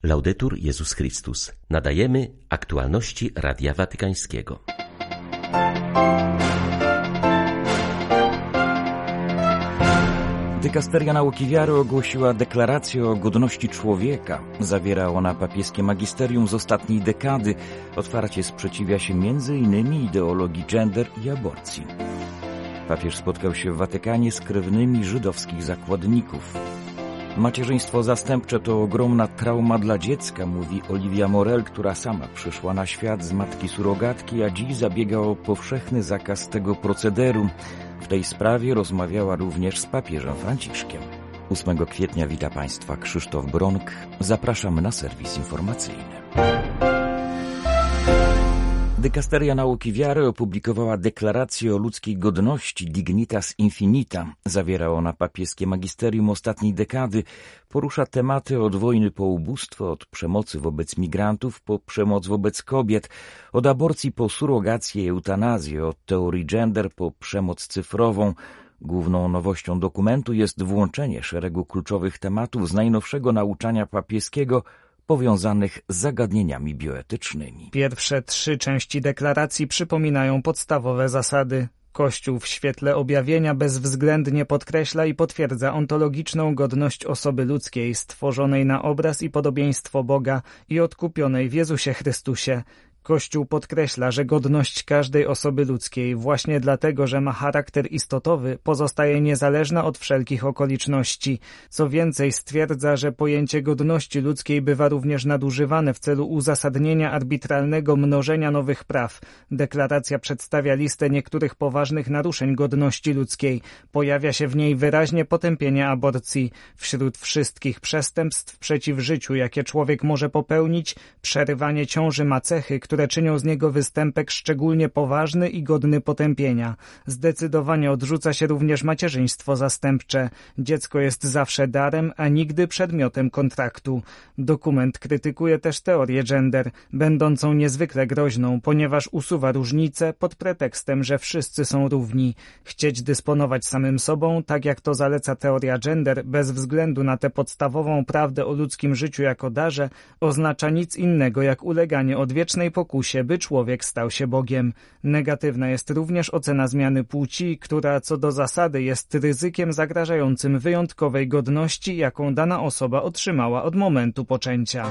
Laudetur Jezus Chrystus. Nadajemy aktualności Radia Watykańskiego. Dykasteria Nauki Wiary ogłosiła deklarację o godności człowieka. Zawiera ona papieskie magisterium z ostatniej dekady. Otwarcie sprzeciwia się m.in. ideologii gender i aborcji. Papież spotkał się w Watykanie z krewnymi żydowskich zakładników. Macierzyństwo zastępcze to ogromna trauma dla dziecka, mówi Oliwia Morel, która sama przyszła na świat z matki surogatki, a dziś zabiega o powszechny zakaz tego procederu. W tej sprawie rozmawiała również z papieżem Franciszkiem. 8 kwietnia wita Państwa Krzysztof Bronk. Zapraszam na serwis informacyjny. Dykasteria Nauki Wiary opublikowała deklarację o ludzkiej godności Dignitas Infinita. Zawiera ona papieskie magisterium ostatniej dekady. Porusza tematy od wojny po ubóstwo, od przemocy wobec migrantów po przemoc wobec kobiet, od aborcji po surogację i eutanazję, od teorii gender po przemoc cyfrową. Główną nowością dokumentu jest włączenie szeregu kluczowych tematów z najnowszego nauczania papieskiego powiązanych z zagadnieniami bioetycznymi. Pierwsze 3 części deklaracji przypominają podstawowe zasady. Kościół w świetle objawienia bezwzględnie podkreśla i potwierdza ontologiczną godność osoby ludzkiej, stworzonej na obraz i podobieństwo Boga i odkupionej w Jezusie Chrystusie. Kościół podkreśla, że godność każdej osoby ludzkiej, właśnie dlatego, że ma charakter istotowy, pozostaje niezależna od wszelkich okoliczności. Co więcej, stwierdza, że pojęcie godności ludzkiej bywa również nadużywane w celu uzasadnienia arbitralnego mnożenia nowych praw. Deklaracja przedstawia listę niektórych poważnych naruszeń godności ludzkiej. Pojawia się w niej wyraźnie potępienie aborcji. Wśród wszystkich przestępstw przeciw życiu, jakie człowiek może popełnić, przerywanie ciąży ma cechy, które czynią z niego występek szczególnie poważny i godny potępienia. Zdecydowanie odrzuca się również macierzyństwo zastępcze. Dziecko jest zawsze darem, a nigdy przedmiotem kontraktu. Dokument krytykuje też teorię gender, będącą niezwykle groźną, ponieważ usuwa różnice pod pretekstem, że wszyscy są równi. Chcieć dysponować samym sobą, tak jak to zaleca teoria gender, bez względu na tę podstawową prawdę o ludzkim życiu jako darze, oznacza nic innego jak uleganie odwiecznej pokusie, by człowiek stał się Bogiem. Negatywna jest również ocena zmiany płci, która co do zasady jest ryzykiem zagrażającym wyjątkowej godności, jaką dana osoba otrzymała od momentu poczęcia.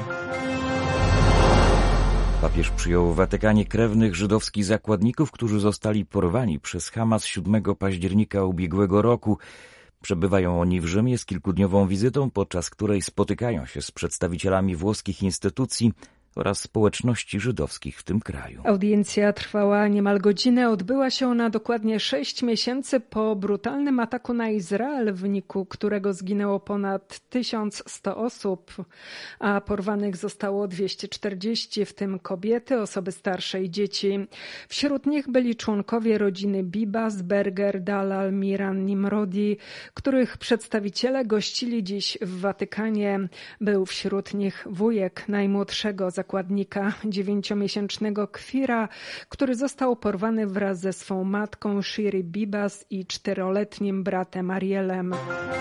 Papież przyjął w Watykanie krewnych żydowskich zakładników, którzy zostali porwani przez Hamas 7 października ubiegłego roku. Przebywają oni w Rzymie z kilkudniową wizytą, podczas której spotykają się z przedstawicielami włoskich instytucji oraz społeczności żydowskich w tym kraju. Audiencja trwała niemal godzinę. Odbyła się ona dokładnie 6 miesięcy po brutalnym ataku na Izrael, w wyniku którego zginęło ponad 1100 osób, a porwanych zostało 240, w tym kobiety, osoby starsze i dzieci. Wśród nich byli członkowie rodziny Bibas, Berger, Dalal, Miran, Nimrodi, których przedstawiciele gościli dziś w Watykanie. Był wśród nich wujek najmłodszego zakładnika, 9-miesięcznego Kwira, który został porwany wraz ze swą matką Shiri Bibas i 4-letnim bratem Arielem.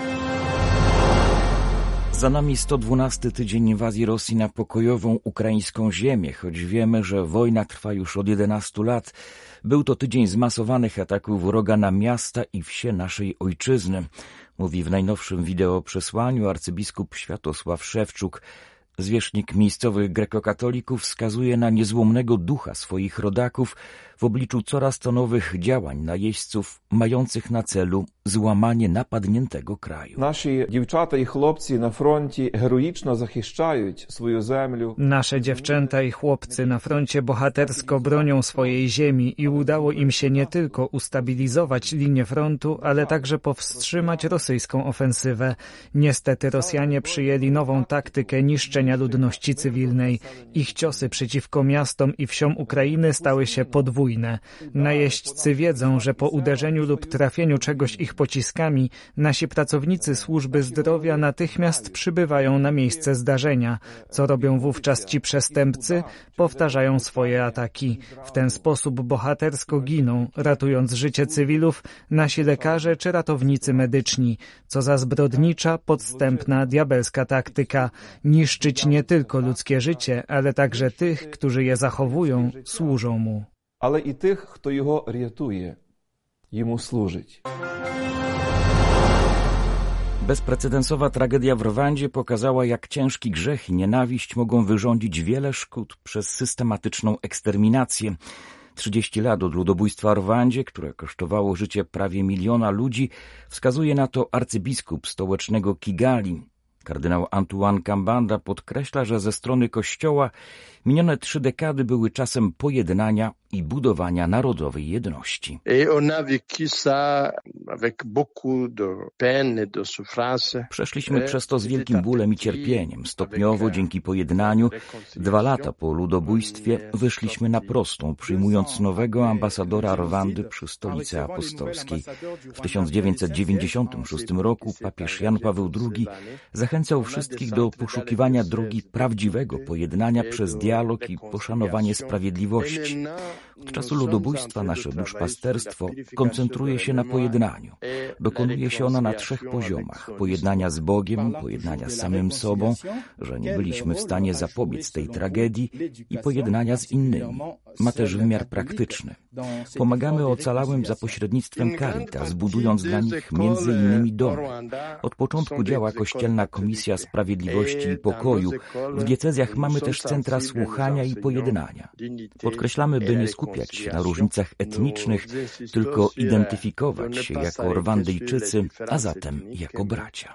Za nami 112 tydzień inwazji Rosji na pokojową ukraińską ziemię, choć wiemy, że wojna trwa już od 11 lat. Był to tydzień zmasowanych ataków wroga na miasta i wsie naszej ojczyzny, mówi w najnowszym wideoprzesłaniu arcybiskup Światosław Szewczuk. Zwierzchnik miejscowych grekokatolików wskazuje na niezłomnego ducha swoich rodaków w obliczu coraz to nowych działań najeźdźców mających na celu złamanie napadniętego kraju. Наші дівчата і хлопці на фронті героїчно захищають свою землю. Nasze dziewczęta i chłopcy na froncie bohatersko bronią swojej ziemi i udało im się nie tylko ustabilizować linię frontu, ale także powstrzymać rosyjską ofensywę. Niestety Rosjanie przyjęli nową taktykę niszczenia ludności cywilnej. Ich ciosy przeciwko miastom i wsiom Ukrainy stały się podwójne. Najeźdźcy wiedzą, że po uderzeniu lub trafieniu czegoś ich pociskami nasi pracownicy służby zdrowia natychmiast przybywają na miejsce zdarzenia. Co robią wówczas ci przestępcy? Powtarzają swoje ataki. W ten sposób bohatersko giną, ratując życie cywilów, nasi lekarze czy ratownicy medyczni. Co za zbrodnicza, podstępna, diabelska taktyka. Niszczyć niszczyć nie tylko ludzkie życie, ale także tych, którzy je zachowują, służą mu. Але і тих, хто його рятує, йому служить. Bezprecedensowa tragedia w Rwandzie pokazała, jak ciężki grzech i nienawiść mogą wyrządzić wiele szkód przez systematyczną eksterminację. 30 lat od ludobójstwa w Rwandzie, które kosztowało życie prawie 1 miliona ludzi, wskazuje na to arcybiskup stołecznego Kigali. Kardynał Antoine Kambanda podkreśla, że ze strony Kościoła minione 3 dekady były czasem pojednania i budowania narodowej jedności. Przeszliśmy przez to z wielkim bólem i cierpieniem. Stopniowo, dzięki pojednaniu, 2 lata po ludobójstwie wyszliśmy na prostą, przyjmując nowego ambasadora Rwandy przy Stolicy Apostolskiej. W 1996 roku papież Jan Paweł II zachęcał wszystkich do poszukiwania drogi prawdziwego pojednania przez dialog i poszanowanie sprawiedliwości. Od czasu ludobójstwa nasze duszpasterstwo koncentruje się na pojednaniu. Dokonuje się ono na 3 poziomach. Pojednania z Bogiem, pojednania z samym sobą, że nie byliśmy w stanie zapobiec tej tragedii, i pojednania z innymi. Ma też wymiar praktyczny. Pomagamy ocalałym za pośrednictwem Caritas, budując dla nich między innymi domy. Od początku działa Kościelna Komisja Sprawiedliwości i Pokoju. W diecezjach mamy też centra słuchania i pojednania. Podkreślamy, by nie skupiać się na różnicach etnicznych, tylko identyfikować się jako Rwandyjczycy, a zatem jako bracia.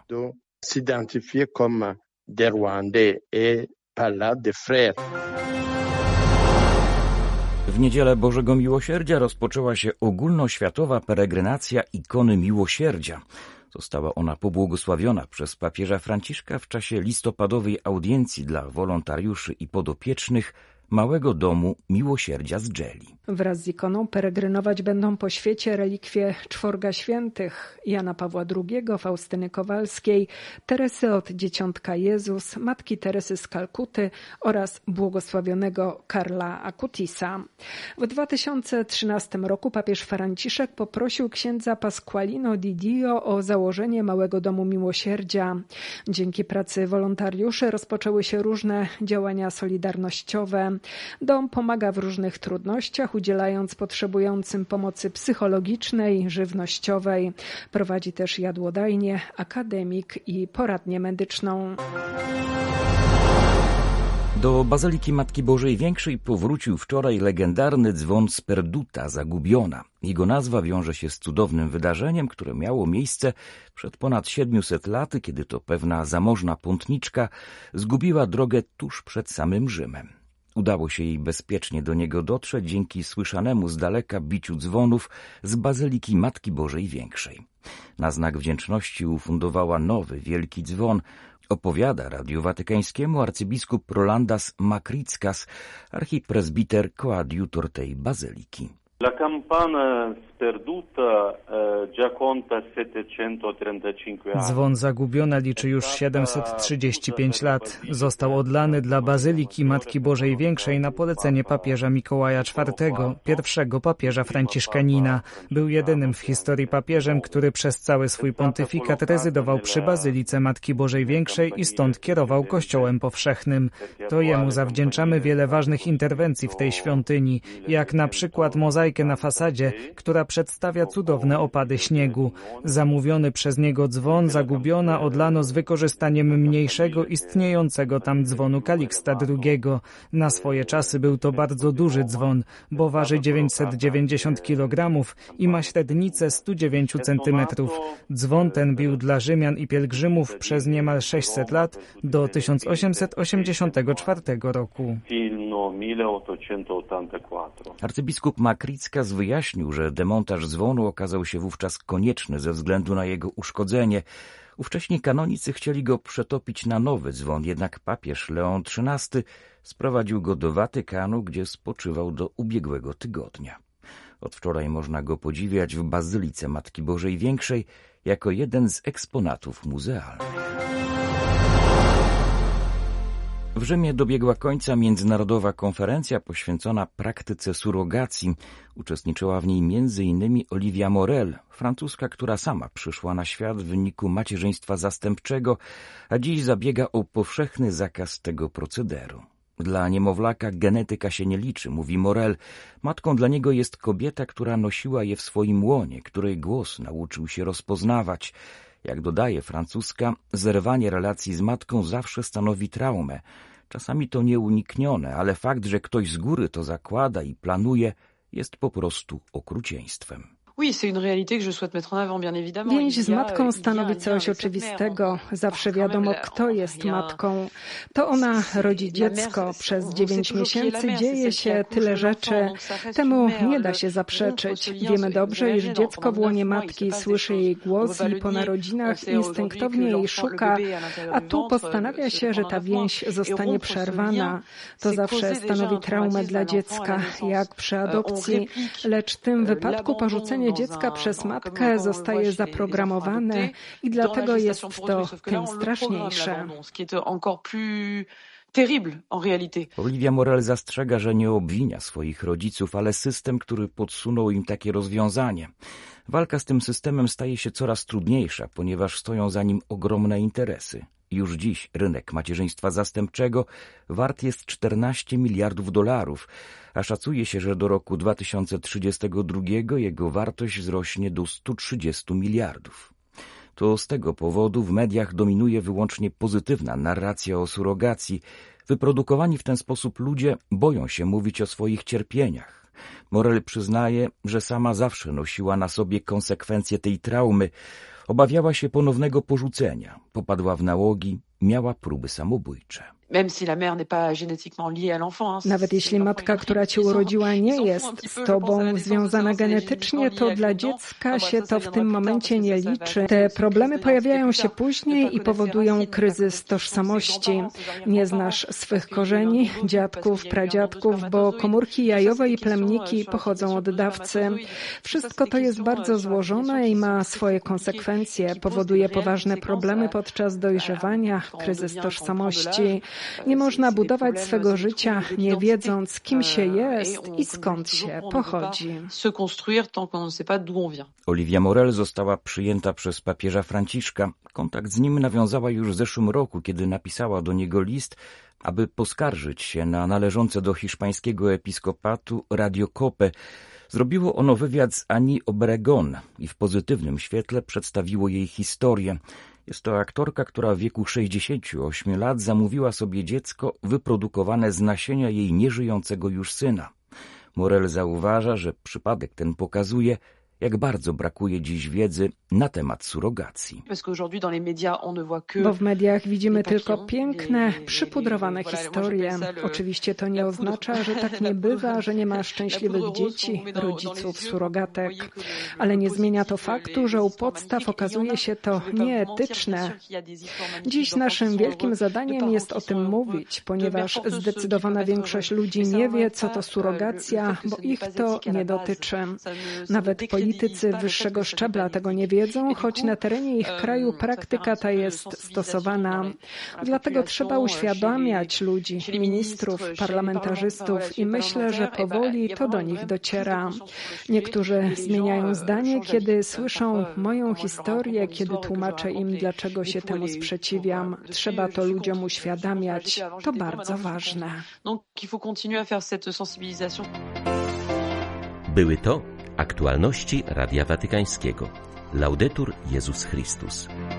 W niedzielę Bożego Miłosierdzia rozpoczęła się ogólnoświatowa peregrinacja ikony Miłosierdzia. Została ona pobłogosławiona przez papieża Franciszka w czasie listopadowej audiencji dla wolontariuszy i podopiecznych Małego Domu Miłosierdzia z Dżeli. Wraz z ikoną peregrynować będą po świecie relikwie 4 świętych: Jana Pawła II, Faustyny Kowalskiej, Teresy od Dzieciątka Jezus, Matki Teresy z Kalkuty oraz błogosławionego Karla Akutisa. W 2013 roku papież Franciszek poprosił księdza Pasqualino Di Dio o założenie Małego Domu Miłosierdzia. Dzięki pracy wolontariuszy rozpoczęły się różne działania solidarnościowe. Dom pomaga w różnych trudnościach, udzielając potrzebującym pomocy psychologicznej, żywnościowej. Prowadzi też jadłodajnię, akademik i poradnię medyczną. Do Bazyliki Matki Bożej Większej powrócił wczoraj legendarny dzwon z Perduta, Zagubiona. Jego nazwa wiąże się z cudownym wydarzeniem, które miało miejsce przed ponad 700 laty, kiedy to pewna zamożna pątniczka zgubiła drogę tuż przed samym Rzymem. Udało się jej bezpiecznie do niego dotrzeć dzięki słyszanemu z daleka biciu dzwonów z Bazyliki Matki Bożej Większej. Na znak wdzięczności ufundowała nowy, wielki dzwon. Opowiada Radiu Watykańskiemu arcybiskup Rolandas Makrickas, archipresbiter koadiutor tej bazyliki. La campana sperduta già conta 735 anni. Dzwon Zagubiona liczy już 735 lat. Został odlany dla Bazyliki Matki Bożej Większej na polecenie papieża Mikołaja IV, pierwszego papieża franciszkanina. Był jedynym w historii papieżem, który przez cały swój pontyfikat rezydował przy Bazylice Matki Bożej Większej i stąd kierował Kościołem powszechnym. To jemu zawdzięczamy wiele ważnych interwencji w tej świątyni, jak na przykład mozaikę na fasadzie, która przedstawia cudowne opady śniegu. Zamówiony przez niego dzwon Zagubiona odlano z wykorzystaniem mniejszego istniejącego tam dzwonu Kaliksta II. Na swoje czasy był to bardzo duży dzwon, bo waży 990 kg i ma średnicę 109 cm. Dzwon ten bił dla Rzymian i pielgrzymów przez niemal 600 lat do 1884 roku. Arcybiskup Makrickas wyjaśnił, że demontaż dzwonu okazał się wówczas konieczny ze względu na jego uszkodzenie. Ówcześni kanonicy chcieli go przetopić na nowy dzwon, jednak papież Leon XIII sprowadził go do Watykanu, gdzie spoczywał do ubiegłego tygodnia. Od wczoraj można go podziwiać w Bazylice Matki Bożej Większej jako jeden z eksponatów muzealnych. W Rzymie dobiegła końca międzynarodowa konferencja poświęcona praktyce surogacji. Uczestniczyła w niej m.in. Olivia Morel, francuska, która sama przyszła na świat w wyniku macierzyństwa zastępczego, a dziś zabiega o powszechny zakaz tego procederu. Dla niemowlaka genetyka się nie liczy, mówi Morel. Matką dla niego jest kobieta, która nosiła je w swoim łonie, której głos nauczył się rozpoznawać. Jak dodaje francuska, zerwanie relacji z matką zawsze stanowi traumę. Czasami to nieuniknione, ale fakt, że ktoś z góry to zakłada i planuje, jest po prostu okrucieństwem. Więź z matką stanowi coś oczywistego. Zawsze wiadomo, kto jest matką. To ona rodzi dziecko. Przez 9 miesięcy dzieje się tyle rzeczy. Temu nie da się zaprzeczyć. Wiemy dobrze, iż dziecko w łonie matki słyszy jej głos i po narodzinach instynktownie jej szuka, a tu postanawia się, że ta więź zostanie przerwana. To zawsze stanowi traumę dla dziecka, jak przy adopcji, lecz w tym wypadku porzucenie dziecka przez matkę zostaje zaprogramowane i dlatego jest to tym straszniejsze. Olivia Morel zastrzega, że nie obwinia swoich rodziców, ale system, który podsunął im takie rozwiązanie. Walka z tym systemem staje się coraz trudniejsza, ponieważ stoją za nim ogromne interesy. Już dziś rynek macierzyństwa zastępczego wart jest 14 miliardów dolarów, a szacuje się, że do roku 2032 jego wartość wzrośnie do 130 miliardów. To z tego powodu w mediach dominuje wyłącznie pozytywna narracja o surogacji. Wyprodukowani w ten sposób ludzie boją się mówić o swoich cierpieniach. Morel przyznaje, że sama zawsze nosiła na sobie konsekwencje tej traumy. Obawiała się ponownego porzucenia, popadła w nałogi, miała próby samobójcze. Nawet jeśli matka, która cię urodziła, nie jest z tobą związana genetycznie, to dla dziecka się to w tym momencie nie liczy. Te problemy pojawiają się później i powodują kryzys tożsamości. Nie znasz swych korzeni, dziadków, pradziadków, bo komórki jajowe i plemniki pochodzą od dawcy. Wszystko to jest bardzo złożone i ma swoje konsekwencje. Powoduje poważne problemy podczas dojrzewania, kryzys tożsamości. Nie można budować swego życia, nie wiedząc, kim się jest i skąd się pochodzi. Olivia Morel została przyjęta przez papieża Franciszka. Kontakt z nim nawiązała już w zeszłym roku, kiedy napisała do niego list, aby poskarżyć się na należące do hiszpańskiego episkopatu Radio Cope. Zrobiło ono wywiad z Annie Obregón i w pozytywnym świetle przedstawiło jej historię. Jest to aktorka, która w wieku 68 lat zamówiła sobie dziecko wyprodukowane z nasienia jej nieżyjącego już syna. Morel zauważa, że przypadek ten pokazuje, jak bardzo brakuje dziś wiedzy na temat surogacji. Bo w mediach widzimy tylko piękne, przypudrowane historie. Oczywiście to nie oznacza, że tak nie bywa, że nie ma szczęśliwych dzieci, rodziców, surogatek. Ale nie zmienia to faktu, że u podstaw okazuje się to nieetyczne. Dziś naszym wielkim zadaniem jest o tym mówić, ponieważ zdecydowana większość ludzi nie wie, co to surogacja, bo ich to nie dotyczy. Nawet politycy wyższego szczebla tego nie wiedzą, choć na terenie ich kraju praktyka ta jest stosowana. Dlatego trzeba uświadamiać ludzi, ministrów, parlamentarzystów i myślę, że powoli to do nich dociera. Niektórzy zmieniają zdanie, kiedy słyszą moją historię, kiedy tłumaczę im, dlaczego się temu sprzeciwiam. Trzeba to ludziom uświadamiać. To bardzo ważne. Były to aktualności Radia Watykańskiego. Laudetur Jezus Chrystus.